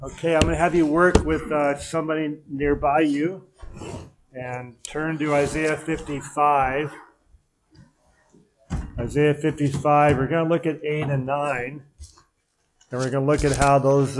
Okay, I'm going to have you work with somebody nearby you and turn to Isaiah 55. Isaiah 55, we're going to look at 8 and 9, and we're going to look at how those,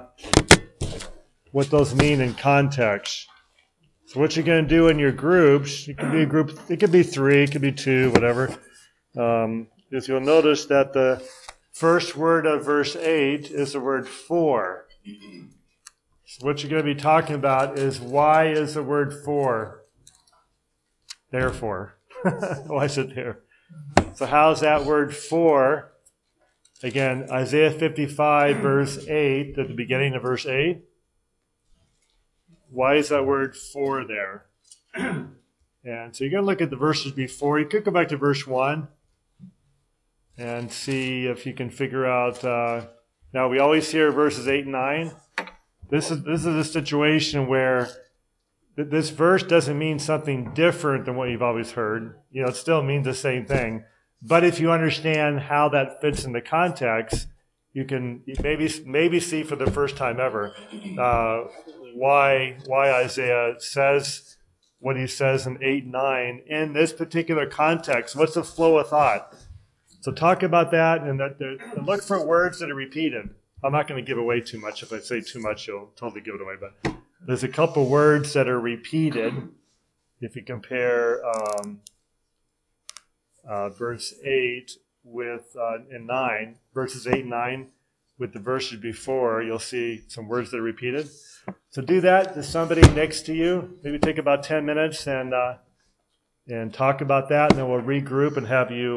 what those mean in context. So what you're going to do in your groups, it could be a group, it could be 3, it could be 2, whatever, is you'll notice that the first word of verse 8 is the word for. So what you're going to be talking about is why is the word for? Therefore. Why is it there? So how's that word for? Again, Isaiah 55 verse 8, at the beginning of verse 8. Why is that word for there? And so you're going to look at the verses before. You could go back to verse 1 and see if you can figure out. Now, we always hear verses 8 and 9. This is a situation where this verse doesn't mean something different than what you've always heard. You know, it still means the same thing. But if you understand how that fits in the context, you can maybe see for the first time ever why Isaiah says what he says in 8 and 9 in this particular context. What's the flow of thought? So talk about that and look for words that are repeated. I'm not going to give away too much. If I say too much, you'll totally give it away. But there's a couple words that are repeated. If you compare verse 8 with and 9, verses 8 and 9 with the verses before, you'll see some words that are repeated. So do that to somebody next to you. Maybe take about 10 minutes and talk about that, and then we'll regroup and have you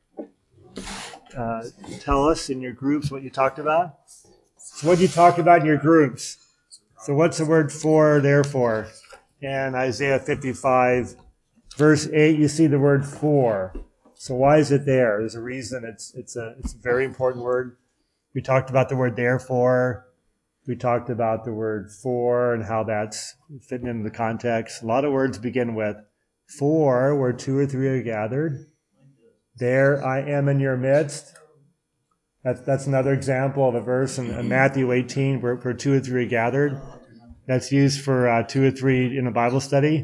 tell us in your groups what you talked about. So what did you talk about in your groups? So what's the word for, therefore? And Isaiah 55, verse 8, you see the word for. So why is it there? There's a reason. It's a very important word. We talked about the word therefore. We talked about the word for and how that's fitting into the context. A lot of words begin with for, where 2 or 3 are gathered. There I am in your midst. That's another example of a verse in Matthew 18 where 2 or 3 are gathered. That's used for 2 or 3 in a Bible study.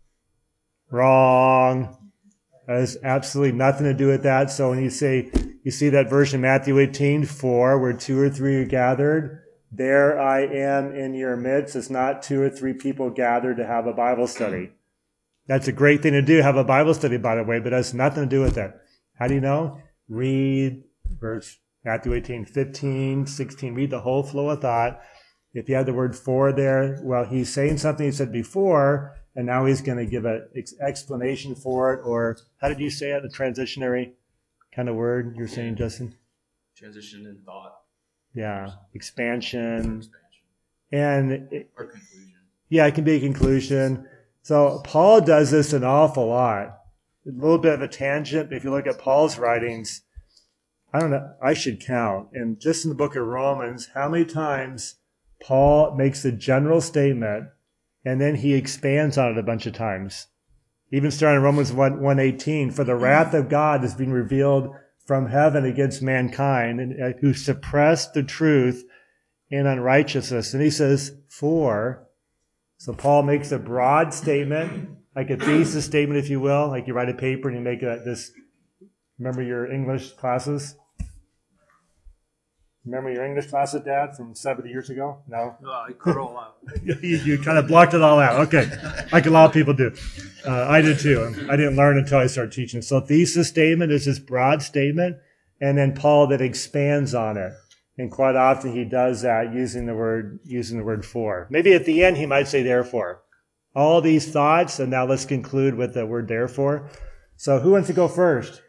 Wrong. That has absolutely nothing to do with that. So when you see that verse in Matthew 18, 4, where 2 or 3 are gathered, there I am in your midst. It's not 2 or 3 people gathered to have a Bible study. That's a great thing to do, have a Bible study, by the way, but it has nothing to do with that. How do you know? Read verse Matthew 18, 15, 16. Read the whole flow of thought. If you have the word for there, well, he's saying something he said before, and now he's going to give an explanation for it. Or how did you say it? A transitionary kind of word you're saying, Justin? Transition in thought. Yeah. Expansion. And or conclusion. Yeah, it can be a conclusion. So Paul does this an awful lot. A little bit of a tangent, but if you look at Paul's writings, I don't know, I should count. And just in the book of Romans, how many times Paul makes a general statement and then he expands on it a bunch of times. Even starting in Romans 1:18, for the wrath of God is being revealed from heaven against mankind and who suppressed the truth in unrighteousness. And he says, for. So Paul makes a broad statement, like a thesis statement, if you will, like you write a paper and you make this. Remember your English classes? Remember your English classes, Dad, from 70 years ago? No? No, I cut it all out. You kind of blocked it all out. Okay. Like a lot of people do. I did too. I didn't learn until I started teaching. So thesis statement is this broad statement, and then Paul that expands on it. And quite often he does that using the word for. Maybe at the end he might say therefore. All these thoughts, and now let's conclude with the word therefore. So who wants to go first?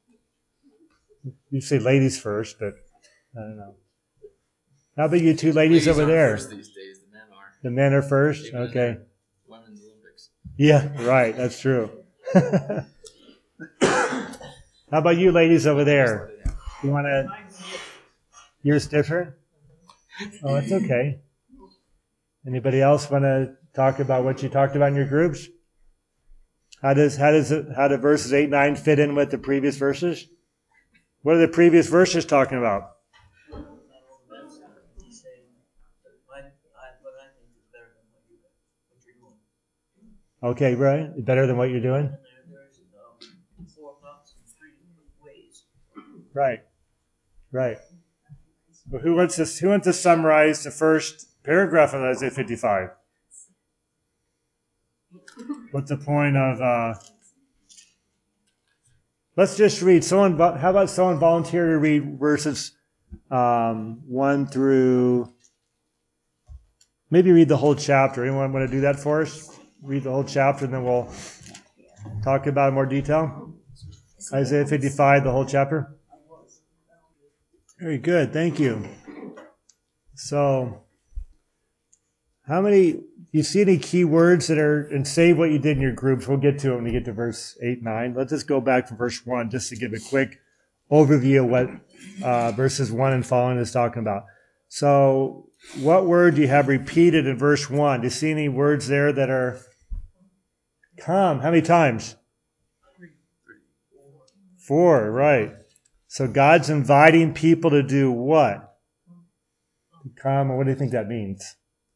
You say ladies first, but I don't know. How about you 2 ladies over there? First these days, the men are. The men are first? Even Okay. Women's Olympics. Yeah, right. That's true. How about you ladies over there? You want to... Yours different? Oh, it's okay. Anybody else want to talk about what you talked about in your groups? How do verses 8 and 9 fit in with the previous verses? What are the previous verses talking about? Okay, right? Better than what you're doing? And there's 4 cups in 3 ways. Right. Right. But who wants to summarize the first paragraph of Isaiah 55? What's the point of let's just read someone. How about someone volunteer to read verses 1 through, maybe read the whole chapter. Anyone want to do that for us? Read the whole chapter and then we'll talk about it in more detail. Isaiah 55, the whole chapter. Very good. Thank you. So, how many, you see any key words that are, and save what you did in your groups. We'll get to it when we get to verse 8, 9. Let's just go back from verse 1 just to give a quick overview of what verses 1 and following is talking about. So, what word do you have repeated in verse 1? Do you see any words there that are come? How many times? 4, right. So God's inviting people to do what? To come, and what do you think that means?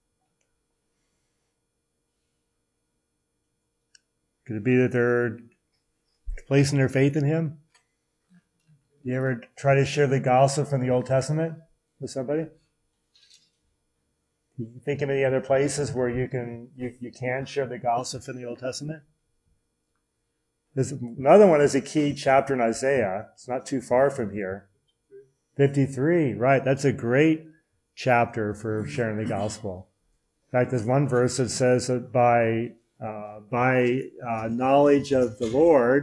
Could it be that they're placing their faith in Him? You ever try to share the gospel from the Old Testament with somebody? You think of any other places where you can share the gospel from the Old Testament? There's another one is a key chapter in Isaiah. It's not too far from here. 53, right. That's a great chapter for sharing the gospel. In fact, there's one verse that says that by knowledge of the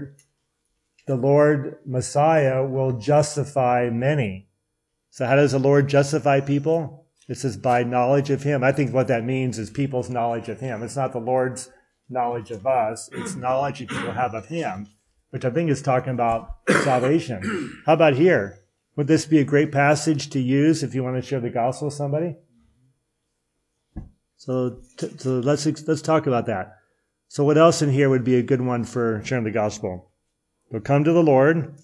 Lord Messiah will justify many. So how does the Lord justify people? It says by knowledge of Him. I think what that means is people's knowledge of Him. It's not the Lord's knowledge of us. It's knowledge that people have of Him, which I think is talking about salvation. How about here? Would this be a great passage to use if you want to share the gospel with somebody? So let's talk about that. So what else in here would be a good one for sharing the gospel? So come to the Lord.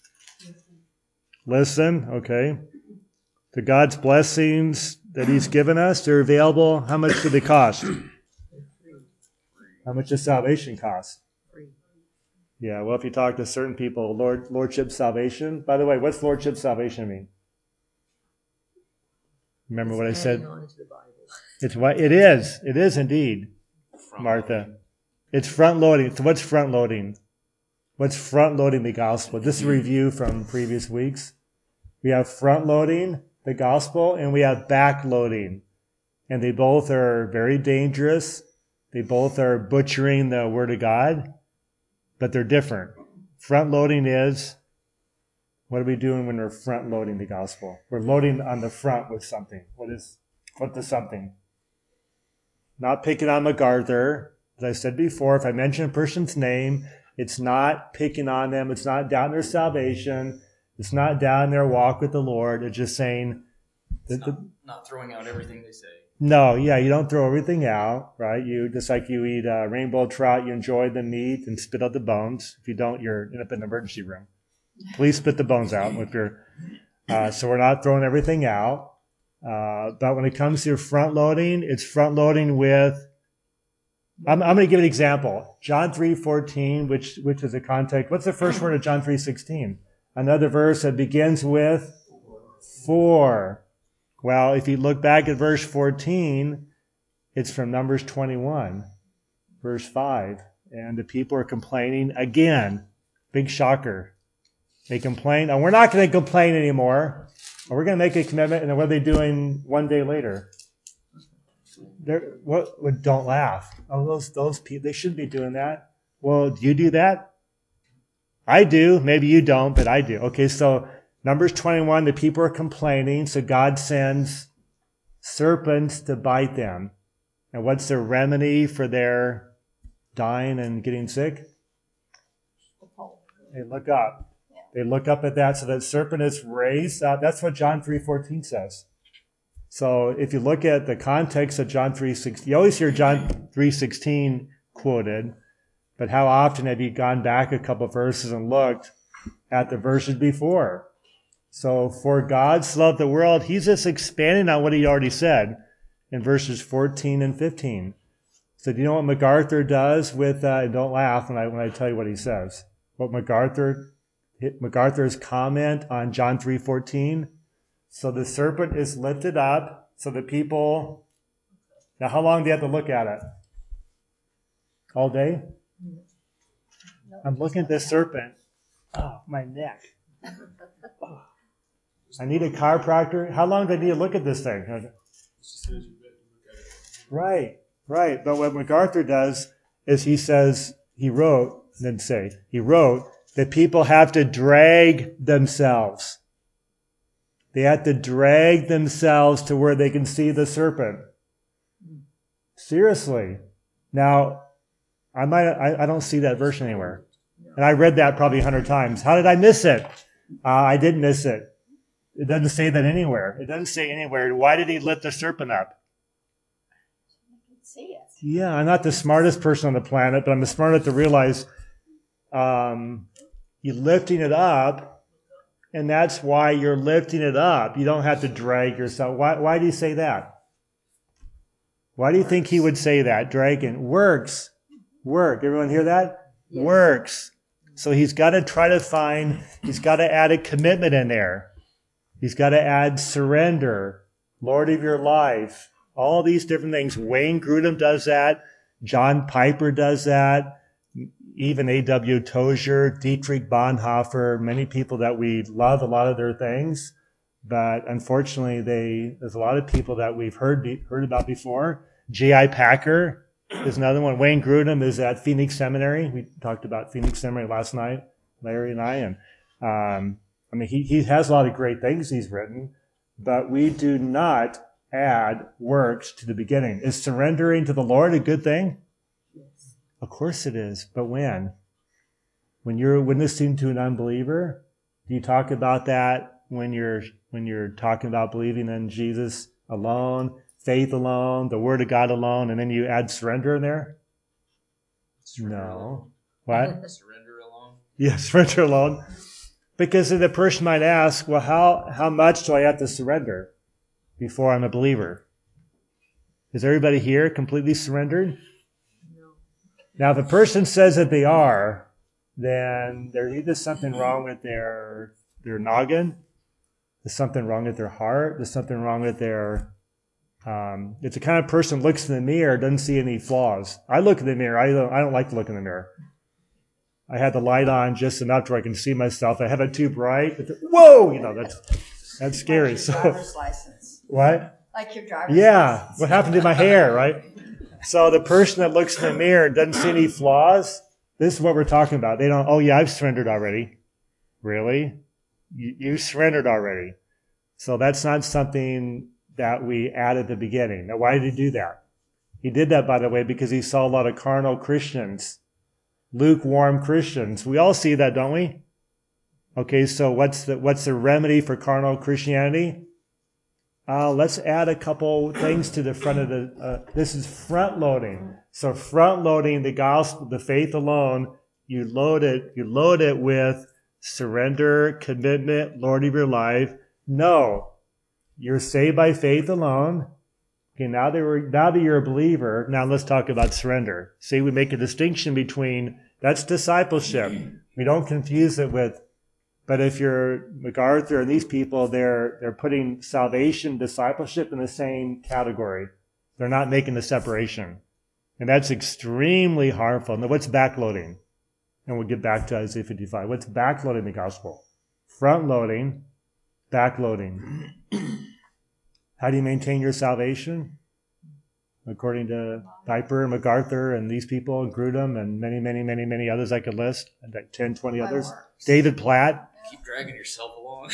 Listen, okay. To God's blessings that He's given us, they're available. How much do they cost? How much does salvation cost? Yeah, well, if you talk to certain people, Lordship salvation. By the way, what's Lordship salvation mean? Remember what I said? It's what it is. It is indeed, Martha. It's front loading. So what's front loading? What's front loading the gospel? This is a review from previous weeks. We have front loading the gospel and we have back loading. And they both are very dangerous. They both are butchering the Word of God, but they're different. Front loading is, what are we doing when we're front loading the gospel? We're loading on the front with something. What the something? Not picking on MacArthur. As I said before, if I mention a person's name, it's not picking on them. It's not down their salvation. It's not down their walk with the Lord. It's just saying, not throwing out everything they say. No, yeah, you don't throw everything out, right? You just like you eat rainbow trout, you enjoy the meat and spit out the bones. If you don't, you're end up in the emergency room. Please spit the bones out if you're. So we're not throwing everything out. But when it comes to front loading, it's front loading with. I'm going to give an example. John 3:14, which is the context. What's the first word of John 3:16? Another verse that begins with 4. Well, if you look back at verse 14, it's from Numbers 21, verse 5. And the people are complaining again. Big shocker. They complain. And we're not going to complain anymore. Or we're going to make a commitment. And then what are they doing one day later? Don't laugh. Oh, those people, they shouldn't be doing that. Well, do you do that? I do. Maybe you don't, but I do. Okay, so Numbers 21, the people are complaining, so God sends serpents to bite them. And what's the remedy for their dying and getting sick? They look up. They look up at that, so that serpent is raised up. That's what John 3:14 says. So if you look at the context of John 3:16, you always hear John 3:16 quoted, but how often have you gone back a couple of verses and looked at the verses before? So for God so loved the world, He's just expanding on what He already said in verses 14 and 15. So do you know what MacArthur does with, don't laugh when I tell you what he says. What MacArthur's comment on John 3:14. So the serpent is lifted up so the people, now how long do you have to look at it? All day? I'm looking at this serpent. Oh, my neck. Oh. I need a chiropractor. How long do I need to look at this thing? Right. But what MacArthur does is he wrote that people have to drag themselves. They have to drag themselves to where they can see the serpent. Seriously. Now, I don't see that verse anywhere. And I read that probably 100 times. How did I miss it? I didn't miss it. It doesn't say that anywhere. It doesn't say anywhere. Why did he lift the serpent up? See it. Yeah, I'm not the smartest person on the planet, but I'm smart enough to realize you're lifting it up, and that's why you're lifting it up. You don't have to drag yourself. Why do you say that? Why do you think he would say that? Dragging. Works. Work. Everyone hear that? Yes. Works. So he's got to add a commitment in there. He's got to add surrender, Lord of your life, all these different things. Wayne Grudem does that. John Piper does that. Even A.W. Tozier, Dietrich Bonhoeffer, many people that we love a lot of their things. But unfortunately, there's a lot of people that we've heard about before. J.I. Packer is another one. Wayne Grudem is at Phoenix Seminary. We talked about Phoenix Seminary last night, Larry and I. And he has a lot of great things he's written, but we do not add works to the beginning. Is surrendering to the Lord a good thing? Yes. Of course it is. But when? When you're witnessing to an unbeliever, do you talk about that when you're talking about believing in Jesus alone, faith alone, the Word of God alone, and then you add surrender in there? No. What? Surrender alone. Yeah, surrender alone. Because then the person might ask, well, how much do I have to surrender before I'm a believer? Is everybody here completely surrendered? No. Now, if a person says that they are, then there's either something wrong with their noggin, there's something wrong with their heart, there's something wrong with their... it's the kind of person who looks in the mirror, doesn't see any flaws. I look in the mirror. I don't like to look in the mirror. I had the light on just enough where I can see myself. I have it too bright. Whoa! That's scary. Like your So driver's license. what? Like your driver's Yeah. license. What happened to my hair, right? So the person that looks in the mirror and doesn't see any flaws, this is what we're talking about. They don't, oh yeah, I've surrendered already. Really? You surrendered already. So that's not something that we add at the beginning. Now, why did he do that? He did that, by the way, because he saw a lot of carnal Christians, lukewarm Christians. We all see that, don't we? Okay, so what's the remedy for carnal Christianity? Let's add a couple things to the front of this is front loading. So front loading the gospel, the faith alone, you load it with surrender, commitment, Lord of your life. No, you're saved by faith alone. Okay, now that you're a believer, now let's talk about surrender. See, we make a distinction between, that's discipleship. We don't confuse it with, but if you're MacArthur and these people, they're putting salvation, discipleship in the same category. They're not making the separation. And that's extremely harmful. Now, what's backloading? And we'll get back to Isaiah 55. What's backloading the gospel? Front loading, backloading. How do you maintain your salvation? According to Piper and MacArthur and these people, and Grudem and many, many, many, many others I could list, like 10, 20 others. David Platt. Keep dragging yourself along.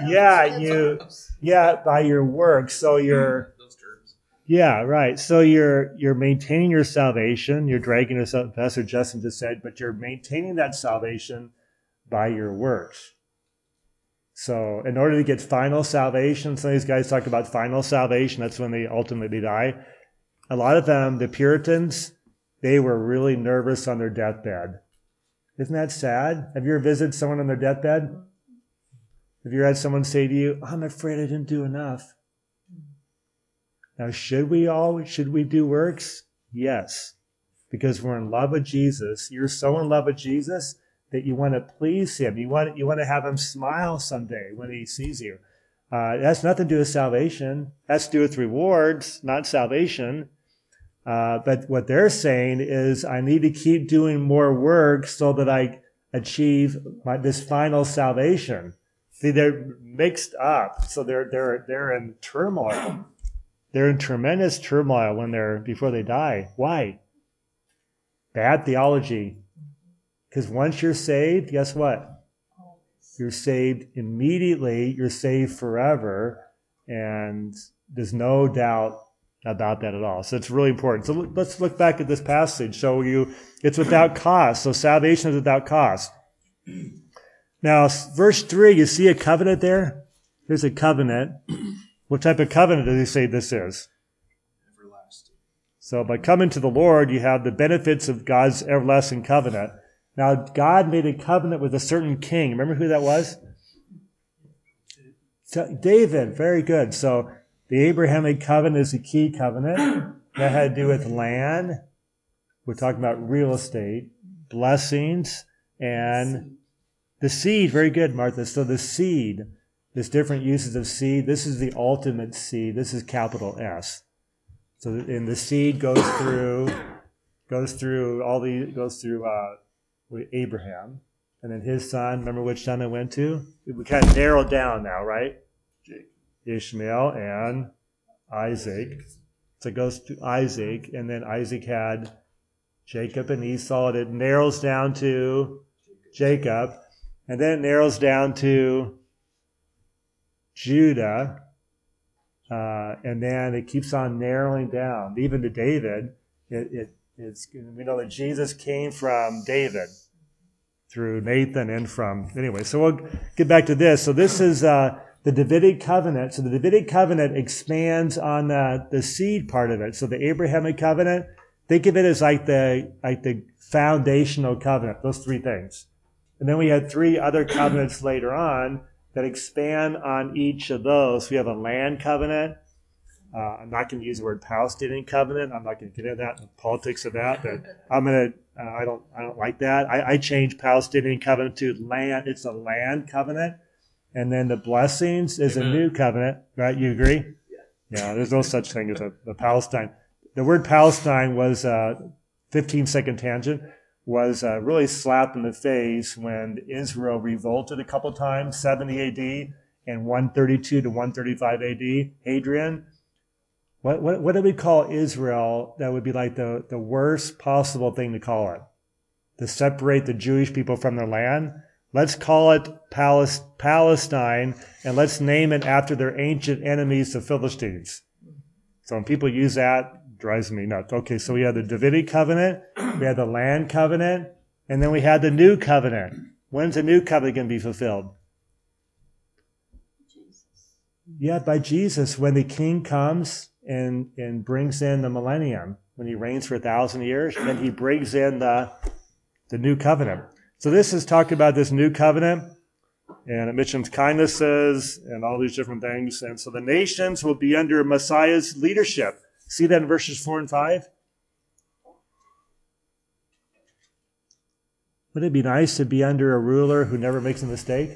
By your work. So you're, Those terms. yeah, right. So you're maintaining your salvation. You're dragging yourself, Pastor Justin just said, but you're maintaining that salvation by your works. So in order to get final salvation, some of these guys talk about final salvation. That's when they ultimately die. A lot of them, the Puritans, they were really nervous on their deathbed. Isn't that sad? Have you ever visited someone on their deathbed? Have you had someone say to you, I'm afraid I didn't do enough? Now, should we do works? Yes. because we're in love with Jesus. You're so in love with Jesus that you want to please him. You want to have him smile someday when he sees you. It has nothing to do with salvation. It has to do with rewards, not salvation. But what they're saying is, I need to keep doing more work so that I achieve this final salvation. See, they're mixed up, so they're in turmoil. They're in tremendous turmoil before they die. Why? Bad theology. Because once you're saved, guess what? You're saved immediately. You're saved forever, and there's no doubt about that at all. So it's really important. So let's look back at this passage. So it's without cost. So salvation is without cost. Now, verse 3, you see a covenant there? There's a covenant. What type of covenant does he say this is? Everlasting. So by coming to the Lord, you have the benefits of God's everlasting covenant. Now, God made a covenant with a certain king. Remember who that was? David. Very good. So the Abrahamic covenant is a key covenant that had to do with land. We're talking about real estate, blessings, and the seed. Very good, Martha. So the seed, there's different uses of seed. This is the ultimate seed. This is capital S. So, and the seed goes through Abraham, and then his son. Remember which son it went to? We kind of narrowed down now, right? Ishmael and Isaac. So it goes to Isaac, and then Isaac had Jacob and Esau, and it narrows down to Jacob, and then it narrows down to Judah, and then it keeps on narrowing down, even to David. We know that Jesus came from David through Nathan and so we'll get back to this. So this is the Davidic covenant. So the Davidic covenant expands on the seed part of it. So the Abrahamic covenant, think of it as like the foundational covenant, those three things. And then we had three other covenants later on that expand on each of those. We have a land covenant. I'm not going to use the word Palestinian covenant. I'm not going to get into that, the politics of that. But I don't like that. I changed Palestinian covenant to land. It's a land covenant. And then the blessings is a new covenant, right? You agree? Yeah, there's no such thing as a Palestine. The word Palestine was 15-second tangent, was really slapped in the face when Israel revolted a couple times, 70 AD and 132 to 135 AD. Hadrian, what do we call Israel that would be like the worst possible thing to call it? To separate the Jewish people from their land? Let's call it Palestine, and let's name it after their ancient enemies, the Philistines. So when people use that, it drives me nuts. Okay, so we had the Davidic covenant, we had the land covenant, and then we had the new covenant. When's the new covenant going to be fulfilled? Jesus. Yeah, by Jesus, when the king comes and brings in the millennium, when he reigns for 1,000 years, then he brings in the new covenant. So this is talking about this new covenant, and it mentions kindnesses and all these different things. And so the nations will be under Messiah's leadership. See that in verses 4 and 5? Wouldn't it be nice to be under a ruler who never makes a mistake?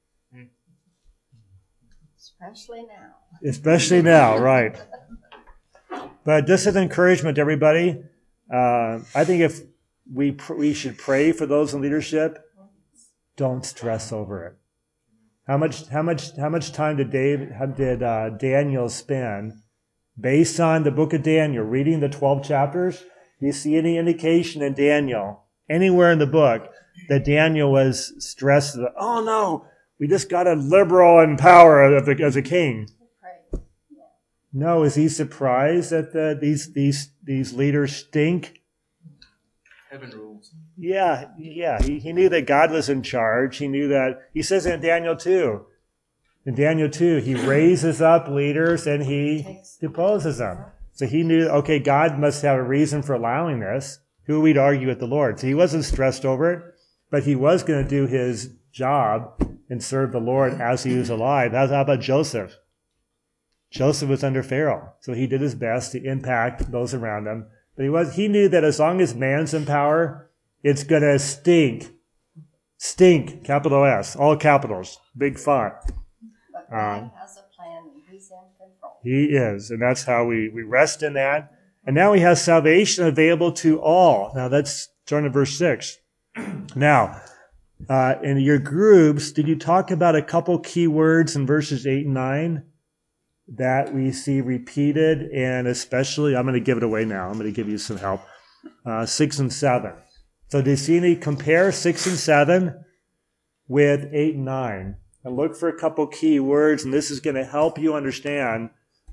Especially now. Especially now, right. But just as an encouragement to everybody, I think if we should pray for those in leadership, don't stress over it. How much time did Daniel spend based on the book of Daniel, reading the 12 chapters? Do you see any indication in Daniel, anywhere in the book, that Daniel was stressed? Oh no, we just got a liberal in power as a king. Pray. No, is he surprised that these leaders stink? Heaven rules. Yeah. He knew that God was in charge. He knew that. He says in Daniel 2. In Daniel 2, he raises up leaders and he deposes them. So he knew, okay, God must have a reason for allowing this. Who would argue with the Lord? So he wasn't stressed over it, but he was going to do his job and serve the Lord as he was alive. How about Joseph? Joseph was under Pharaoh, so he did his best to impact those around him But he knew that as long as man's in power, it's going to stink. Stink, capital S, all capitals, big font. But God has a plan and He's in control. He is, and that's how we rest in that. And now He has salvation available to all. Now let's turn to verse 6. Now, in your groups, did you talk about a couple key words in verses 8 and 9 that we see repeated? And especially, I'm going to give it away now. I'm going to give you some help. 6 and 7. So do you see any compare 6 and 7 with 8 and 9? And look for a couple key words, and this is going to help you understand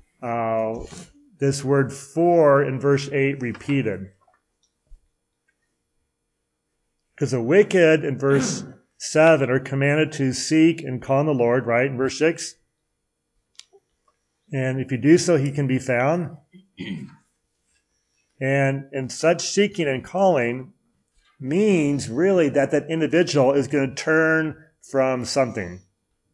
this word for in verse 8 repeated. Because the wicked in verse 7 are commanded to seek and call on the Lord, right? In verse 6. And if you do so, He can be found. And in such seeking and calling means really that individual is going to turn from something.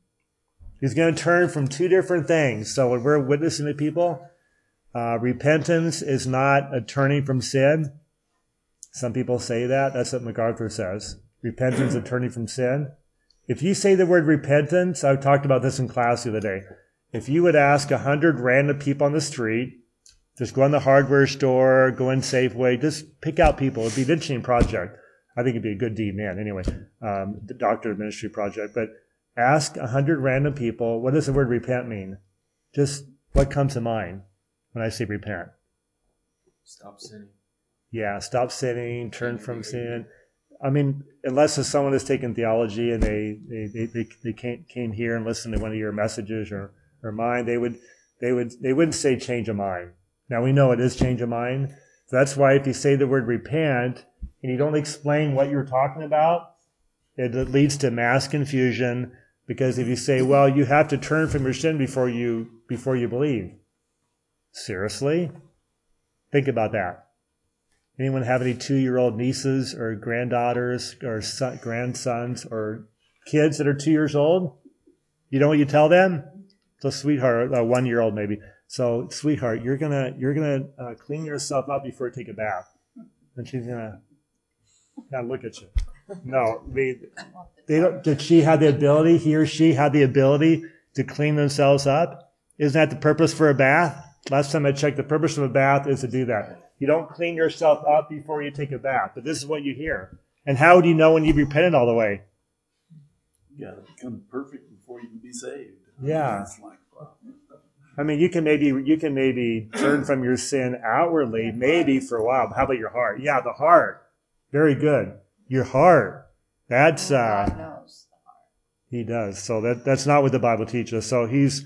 He's going to turn from two different things. So when we're witnessing to people, repentance is not a turning from sin. Some people say that. That's what MacArthur says. Repentance is turning from sin. If you say the word repentance, I talked about this in class the other day. If you would ask 100 random people on the street, just go in the hardware store, go in Safeway, just pick out people. It'd be an interesting project. I think it'd be a good deed, man. Anyway, the doctor ministry project. But ask 100 random people, what does the word repent mean? Just what comes to mind when I say repent? Stop sinning. Yeah, stop sinning, turn from sin. I mean, unless it's someone that's taken theology and they came here and listened to one of your messages or mine, they wouldn't say change of mind. Now we know it is change of mind. So that's why if you say the word repent and you don't explain what you're talking about, it leads to mass confusion. Because if you say, well, you have to turn from your sin before you believe. Seriously? Think about that. Anyone have any 2-year-old nieces or granddaughters or grandsons or kids that are 2 years old? You know what you tell them? So, sweetheart, 1-year-old maybe. So, sweetheart, you're gonna clean yourself up before you take a bath. And she's gonna look at you. No, they don't. Did she have the ability? He or she had the ability to clean themselves up? Isn't that the purpose for a bath? Last time I checked, the purpose of a bath is to do that. You don't clean yourself up before you take a bath. But this is what you hear. And how do you know when you've repented all the way? You got to become perfect before you can be saved. Yeah. It's like, wow. I mean, you can maybe turn from your sin outwardly, maybe for a while. But how about your heart? Yeah, the heart. Very good. Your heart. That's God knows the heart. He does. So that's not what the Bible teaches. So he's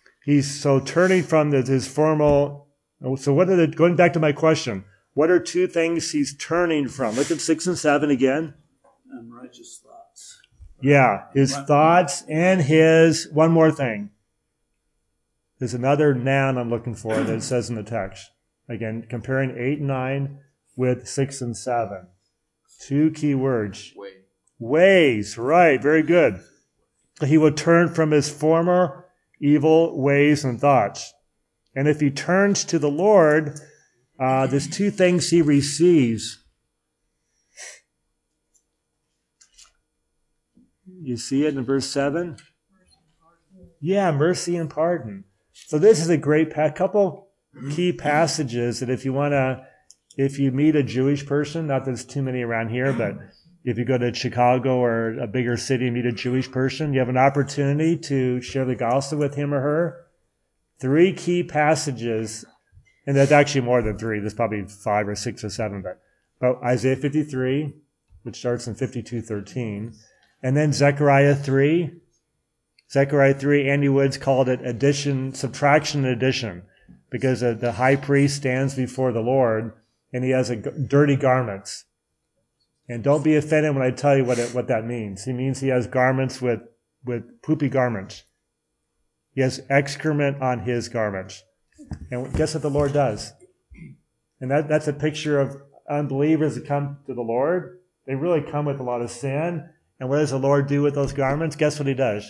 so turning from his formal. So going back to my question, what are two things he's turning from? Look at 6 and 7 again. Unrighteous thoughts. Yeah, his thoughts and one more thing. There's another noun I'm looking for that it says in the text. Again, comparing 8 and 9 with 6 and 7. Two key words. Ways, right, very good. He will turn from his former evil ways and thoughts. And if he turns to the Lord, there's two things he receives. You see it in verse 7? Yeah, mercy and pardon. So this is a great couple key passages that if you meet a Jewish person, not that there's too many around here, but if you go to Chicago or a bigger city and meet a Jewish person, you have an opportunity to share the gospel with him or her. 3 key passages, and that's actually more than 3. There's probably 5 or 6 or 7, but Isaiah 53, which starts in 52:13, and then Zechariah 3. Zechariah 3, Andy Woods called it subtraction and addition, because the high priest stands before the Lord and he has dirty garments. And don't be offended when I tell you what that means. He means he has garments with poopy garments. He has excrement on his garments. And guess what the Lord does? And that's a picture of unbelievers that come to the Lord. They really come with a lot of sin. And what does the Lord do with those garments? Guess what he does?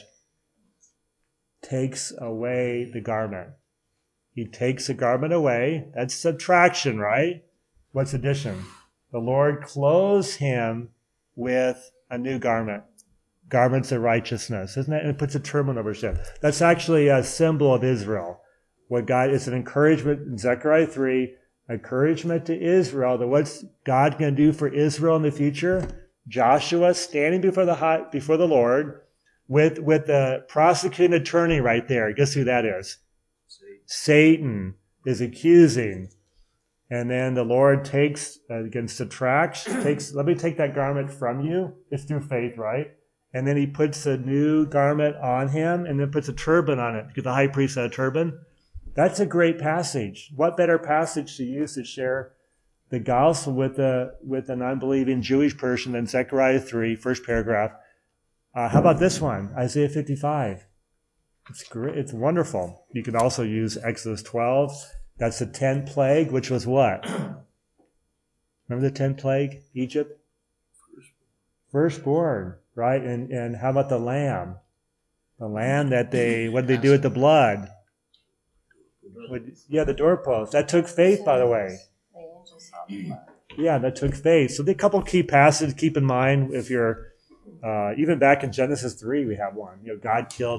Takes away the garment. He takes the garment away. That's subtraction, right? What's addition? The Lord clothes him with a new garment, garments of righteousness, isn't it? And it puts a turban over his head. That's actually a symbol of Israel. What God is an encouragement in Zechariah 3, encouragement to Israel that what's God going to do for Israel in the future? Joshua standing before the Lord with the prosecuting attorney right there. Guess who that is? Satan is accusing. And then the Lord takes, let me take that garment from you. It's through faith, right? And then he puts a new garment on him and then puts a turban on it because the high priest had a turban. That's a great passage. What better passage to use to share the gospel with an unbelieving Jewish person than Zechariah 3, first paragraph? How about this one? Isaiah 55. It's great. It's wonderful. You can also use Exodus 12. That's the 10th plague, which was what? Remember the 10th plague? Egypt? Firstborn, right? And how about the lamb? The lamb what did they do with the blood? The doorpost. That took faith, by the way. The angel saw the blood. Yeah, that took faith. So a couple key passages to keep in mind if you're, even back in Genesis 3, we have one. God killed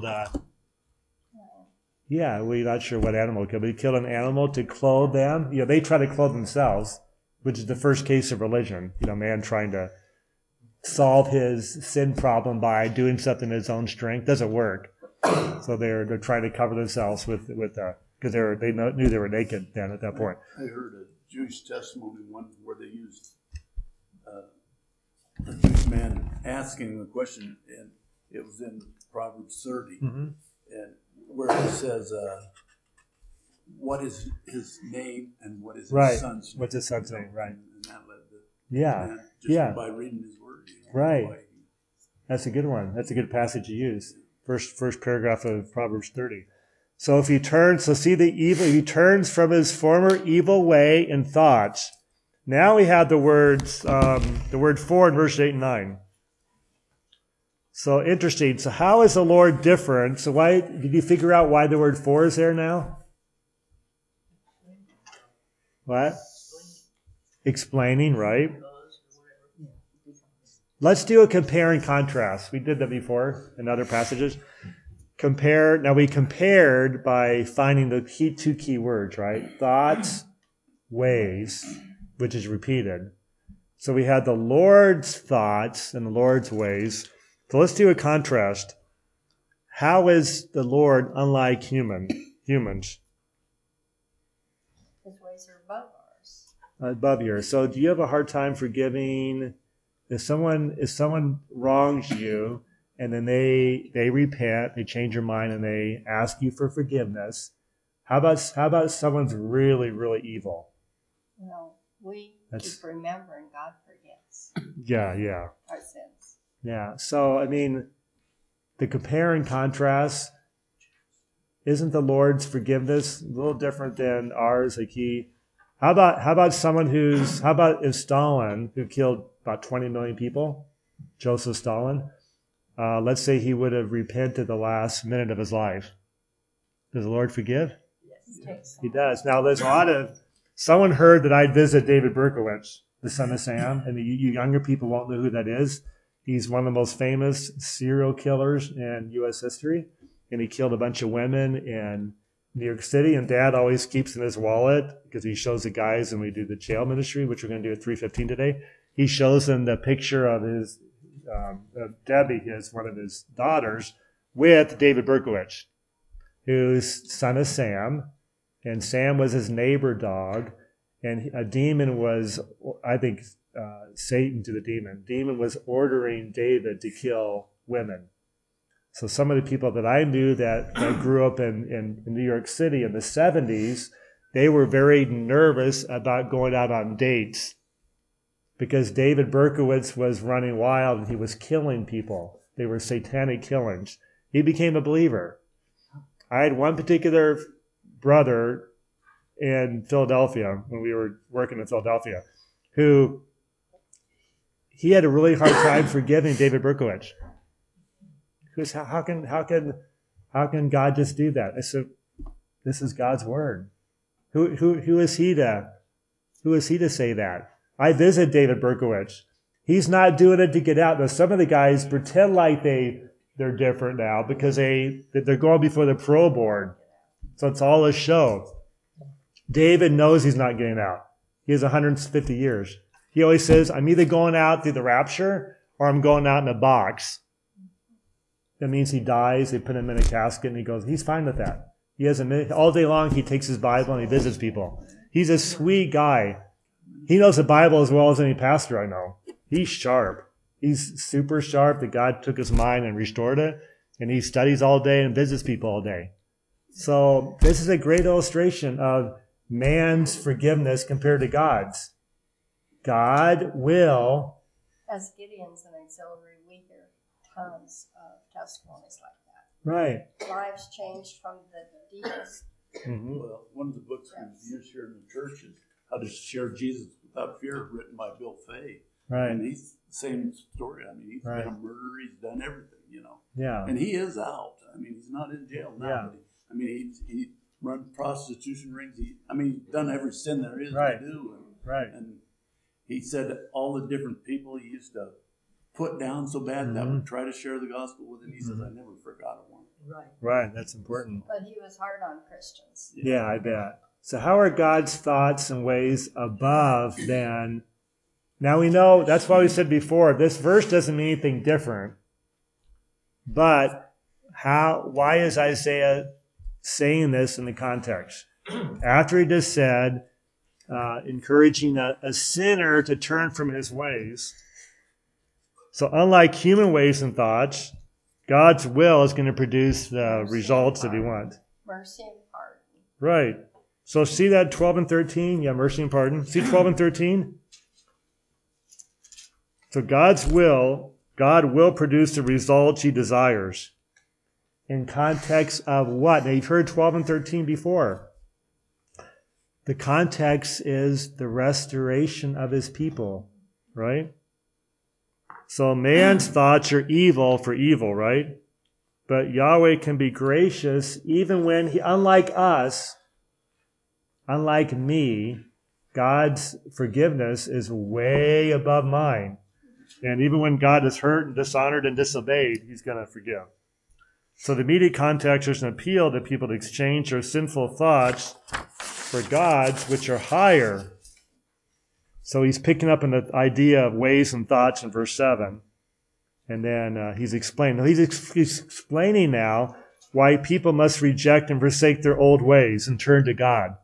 we're not sure what animal he killed, but he killed an animal to clothe them. They try to clothe themselves, which is the first case of religion. Man trying to solve his sin problem by doing something in his own strength. Doesn't work. So they're trying to cover themselves with because they knew they were naked then at that point. I heard a Jewish testimony one where they used a Jewish man asking the question, and it was in Proverbs 30, and where it says, what is his name and what is his son's name? What's his son's name, right. And that led to, by reading his word. Right. That's a good one. That's a good passage to use. First paragraph of Proverbs 30. So if he turns from his former evil way and thoughts. Now we have the word for in verse 8 and 9. So interesting. So how is the Lord different? So why did you figure out why the word for is there now? What? Explaining, right? Let's do a compare and contrast. We did that before in other passages. Now we compared by finding the two key words, right? Thoughts, ways, which is repeated. So we had the Lord's thoughts and the Lord's ways. So let's do a contrast. How is the Lord unlike humans? His ways are above ours. Above yours. So do you have a hard time forgiving if someone wrongs you and then they repent, they change their mind and they ask you for forgiveness? How about someone's really, really evil? We keep remembering God forgets. Yeah. Our sins. Yeah. So the compare and contrast, isn't the Lord's forgiveness a little different than ours? How about if Stalin, who killed about 20 million people, Joseph Stalin, let's say he would have repented the last minute of his life. Does the Lord forgive? Yes. He does. Now there's someone heard that I'd visit David Berkowitz, the son of Sam, and you younger people won't know who that is. He's one of the most famous serial killers in U.S. history, and he killed a bunch of women in New York City, and Dad always keeps in his wallet, because he shows the guys when we do the jail ministry, which we're going to do at 3:15 today. He shows them the picture of his Debbie, one of his daughters, with David Berkowitz, who's son of Sam, and Sam was his neighbor dog, and a demon was, I think, Satan to the demon. Demon was ordering David to kill women. So some of the people that I knew that grew up in New York City in the 70s, they were very nervous about going out on dates because David Berkowitz was running wild and he was killing people. They were satanic killings. He became a believer. I had one particular brother in Philadelphia when we were working in Philadelphia who he had a really hard time forgiving David Berkowitz. Because how can God just do that? I said, this is God's word. Who is he to Who is he to say that? I visit David Berkowitz. He's not doing it to get out. Now, some of the guys pretend like they're different now because they're going before the parole board. So it's all a show. David knows he's not getting out. He has 150 years. He always says, I'm either going out through the rapture or I'm going out in a box. That means he dies, they put him in a casket, and he goes, he's fine with that. He has all day long, he takes his Bible and he visits people. He's a sweet guy. He knows the Bible as well as any pastor I know. He's sharp. He's super sharp that God took his mind and restored it. And he studies all day and visits people all day. So this is a great illustration of man's forgiveness compared to God's. God will. As Gideon's an auxiliary, we hear tons of testimonies like that. Right. Lives changed from the deepest. Mm-hmm. Well, one of the books we use here in the church is How to Share Jesus Without Fear, written by Bill Fay. Right. And he's the same story. I mean, he's Right. been a murderer. He's done everything, you know. Yeah. And he is out. I mean, he's not in jail now. Yeah. But he run prostitution rings. He's done every sin there is Right. to do. Right. And he said all the different people he used to put down so bad that would try to share the gospel with him. He says, I never forgot one. Right. Right. That's important. But he was hard on Christians. Yeah, I bet. So how are God's thoughts and ways above than... Now we know, that's why we said before, this verse doesn't mean anything different. But why is Isaiah saying this in the context? After he just said, encouraging a sinner to turn from his ways. So unlike human ways and thoughts, God's will is going to produce the results that we want. Mercy and pardon. Right. So see that 12 and 13? Yeah, mercy and pardon. See 12 and 13? So God will produce the results he desires. In context of what? Now you've heard 12 and 13 before. The context is the restoration of his people, right? So man's thoughts are evil for evil, right? But Yahweh can be gracious even when he, unlike us, unlike me, God's forgiveness is way above mine. And even when God is hurt and dishonored and disobeyed, he's going to forgive. So the immediate context is an appeal to people to exchange their sinful thoughts for God's, which are higher. So he's picking up on the idea of ways and thoughts in verse 7. And then he's explaining. He's explaining now why people must reject and forsake their old ways and turn to God.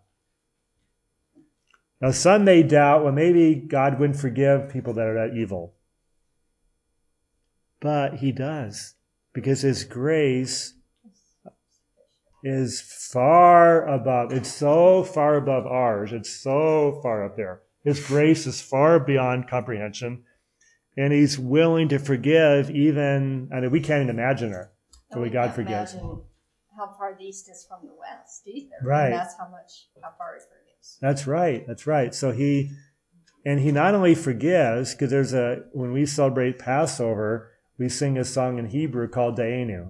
Now some may doubt, well, maybe God wouldn't forgive people that are that evil. But he does, because his grace is far above. It's so far above ours. It's so far up there. His grace is far beyond comprehension, and he's willing to forgive even, I mean, we can't even imagine it, the way God forgives. Imagine how far the east is from the west either. Right. And that's how far he forgives. That's right. That's right. So he not only forgives, because when we celebrate Passover, we sing a song in Hebrew called Dayenu.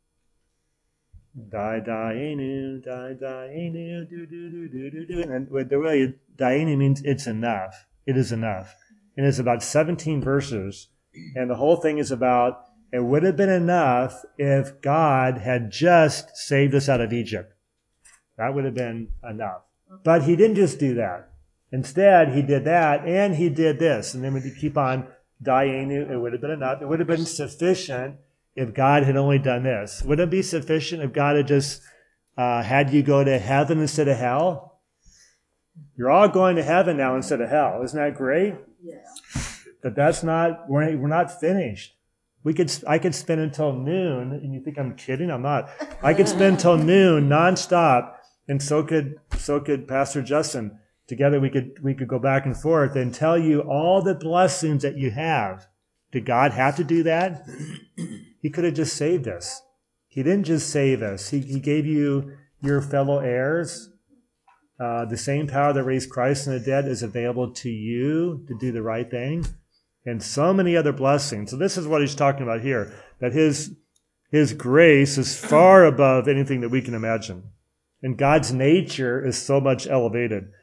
Dayenu, Dayenu, do do do do do do. And the really Dayenu means it's enough. It is enough. And it's about 17 verses. And the whole thing is about it would have been enough if God had just saved us out of Egypt. That would have been enough. But he didn't just do that. Instead, he did that and he did this. And then we keep on Dayenu, it would have been enough. It would have been sufficient if God had only done this. Would it be sufficient if God had just had you go to heaven instead of hell? You're all going to heaven now instead of hell. Isn't that great? Yeah. But we're not finished. I could spend until noon, and you think I'm kidding? I'm not. I could spend until noon nonstop, and so could Pastor Justin. Together we could go back and forth and tell you all the blessings that you have. Did God have to do that? He could have just saved us. He didn't just save us. He gave you your fellow heirs. The same power that raised Christ from the dead is available to you to do the right thing. And so many other blessings. So this is what he's talking about here, that his grace is far above anything that we can imagine. And God's nature is so much elevated.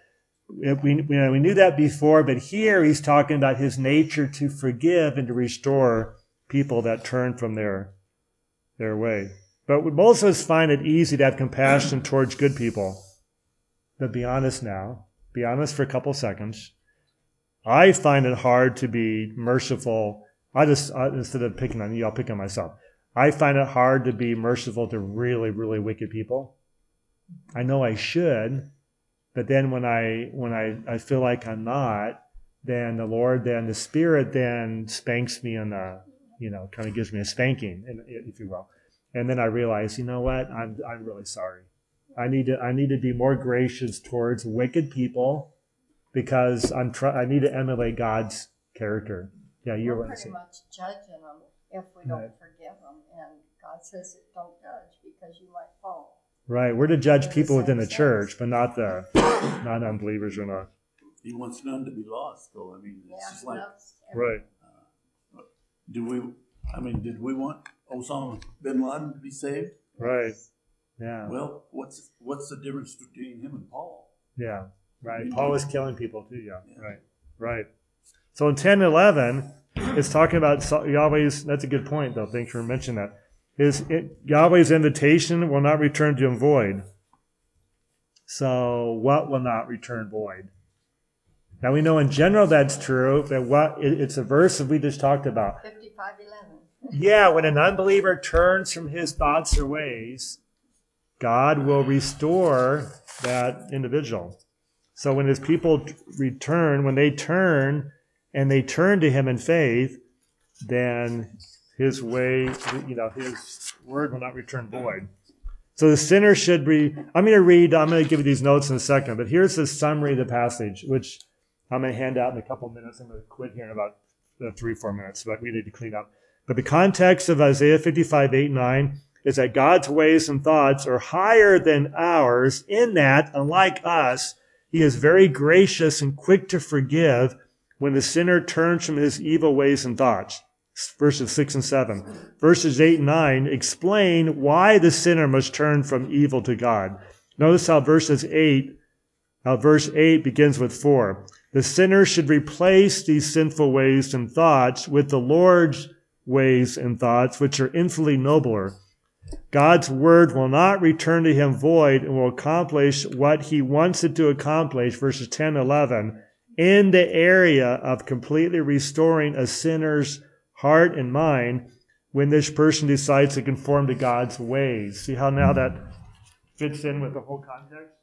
we knew that before, but here he's talking about his nature to forgive and to restore people that turn from their way. But most of us find it easy to have compassion towards good people. But be honest now. Be honest for a couple seconds. I find it hard to be merciful. Instead of picking on you, I'll pick on myself. I find it hard to be merciful to really, really wicked people. I know I should, but then when I feel like I'm not, then the Spirit then spanks me on the, kind of gives me a spanking, if you will. And then I realize, you know what? I'm really sorry. I need to be more gracious towards wicked people because I need to emulate God's character. Yeah, you're We're pretty much judging them if we don't forgive them, and God says, "Don't judge because you might fall." Right, we're to judge people within the church, but not unbelievers or not. He wants none to be lost, though. I mean, it's just like, Right. did we want Osama bin Laden to be saved? Right. Yeah. Well, what's the difference between him and Paul? Yeah. Right. Paul was killing people too. Yeah. Right. Right. So in 10:11, it's talking about Yahweh's. That's a good point, though. Thanks for mentioning that. Yahweh's invitation will not return to him void. So what will not return void? Now we know in general that's true, but it's a verse that we just talked about. 55:11. Yeah, when an unbeliever turns from his thoughts or ways, God will restore that individual. So when his people return, when they turn and they turn to him in faith, then his way, his word will not return void. So the sinner should be, I'm going to give you these notes in a second, but here's the summary of the passage, which I'm going to hand out in a couple minutes. I'm going to quit here in about 3-4 minutes, but we need to clean up. But the context of Isaiah 55:8-9 is that God's ways and thoughts are higher than ours in that, unlike us, he is very gracious and quick to forgive when the sinner turns from his evil ways and thoughts. Verses 6 and 7. Verses 8 and 9 explain why the sinner must turn from evil to God. Notice how verse 8 begins with 4. The sinner should replace these sinful ways and thoughts with the Lord's ways and thoughts, which are infinitely nobler. God's word will not return to him void and will accomplish what he wants it to accomplish, verses 10-11, in the area of completely restoring a sinner's heart and mind when this person decides to conform to God's ways. See how now that fits in with the whole context?